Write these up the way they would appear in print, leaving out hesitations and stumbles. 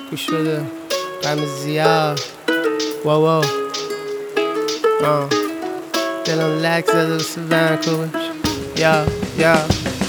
گوش بده غم زیاد واو دلم لک زده واسه ونکوور یا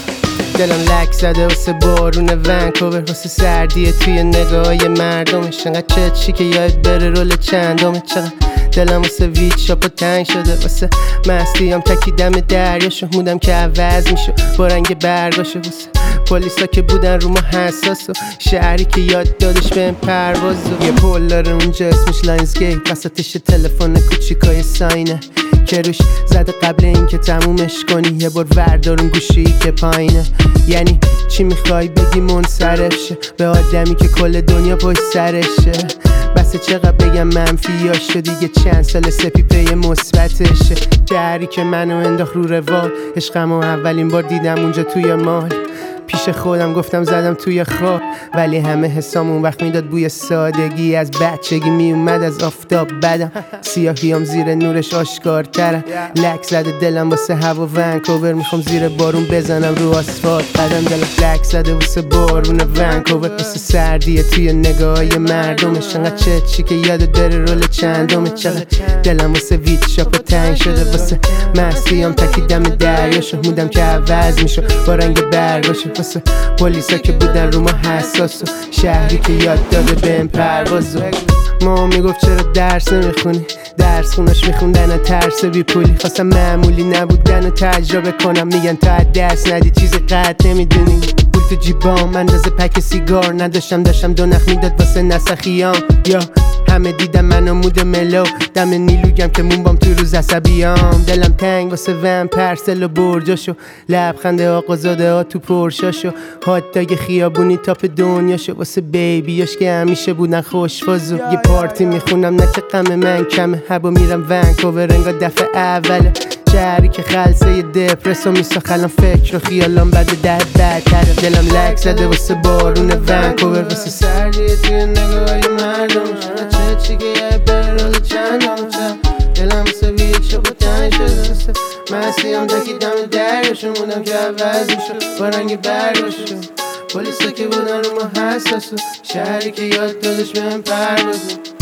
دلم لک زده واسه بارون ونکوور، واسه سردیه توی نگاهی مردمش، انقدر چی که یاد بره رول چندمه. چقدر دلم واسه ویت شاپ و تنگ شده، واسه مستیم تکیدم دریاشو مودم که عوض میشو با رنگ برگاشو، واسه پلیسا که بودن رو ما حساس و شهری که یاد دادش به این پرواز و یه پل داره اونجا اسمش لاینز گیت، وسطش تلفن کوچیکای ساینه که روش زده قبل اینکه تمومش کنی یه بار وردارون گوشی که پایینه. یعنی چی میخوای بگی منصرف شه به آدمی که کل دنیا پشت سرشه؟ بسه چقدر بگم منفیاش شد دیگه چند سال سپیپه مثبتشه. شهری که منو انداخت رو روال، عشقمو اولین بار دیدم اونجا توی مال، پیش خودم گفتم زدم توی خواب، ولی همه حسام اون وقت میداد بوی سادگی، از بچگی میومد از آفتاب بدم، سیاهیام زیر نورش آشکارترم، لک زده دلم واسه هوا ونکوور، میخوام زیر بارون بزنم رو آسفالت قدم، دلم لک زده واسه بارون ونکوور، واسه سردیه توی نگاهی مردمش، انقدر چی که یاد داره رول چندمه. چقدر دلم واسه ویت شاپ و تنگ شده، واسه مستیام تکیدم دریاشو مودم که عوض میشو با رنگ برگاشو، واسه پلیسا که بودن رو ما حساس و شهری که یاد داده به این پروازو. ما میگفت چرا درس نمیخونی، درس خوناش میخوندن ترس بی پولی، خواستم معمولی نبودن و تجربه کنم، میگن تا دست ندی چیزی قطع نمیدونی. پول تو جیبام اندازه پک سیگار نداشتم، داشتم دو نخ میداد واسه نسخیام، یا همه دیدم منو مود ملو دم نیلوگم که مومبام تو روز عصبیام، دلم تنگ واسه ون پرسل و برجاشو، لبخند آقازاده ها تو پرشاشو، هات داگ خیابونی تاپ دنیاشو، واسه بیبیاش که همیشه بودن خوشفازو. یه پارتی میخونم نه که غم من کمه، هبا میرم ونکوور انگار دفعه اوله، شهری که خلصه دپرسو میساخت الان فکر و خیالام بعد ده بدتره، دلم لک زده واسه بارون ونکوور، واسه سردیه توی نگاهی مردمش، چی که یه برال چندم، دلم واسه ویت شاپ و تنگ شده، واسه مستیم تکیدم دریاشو مودم که عوض میشو با رنگ برگاشو، پلیسا که بودن رو ما حساس و شهری که یاد دادش به این پروازو.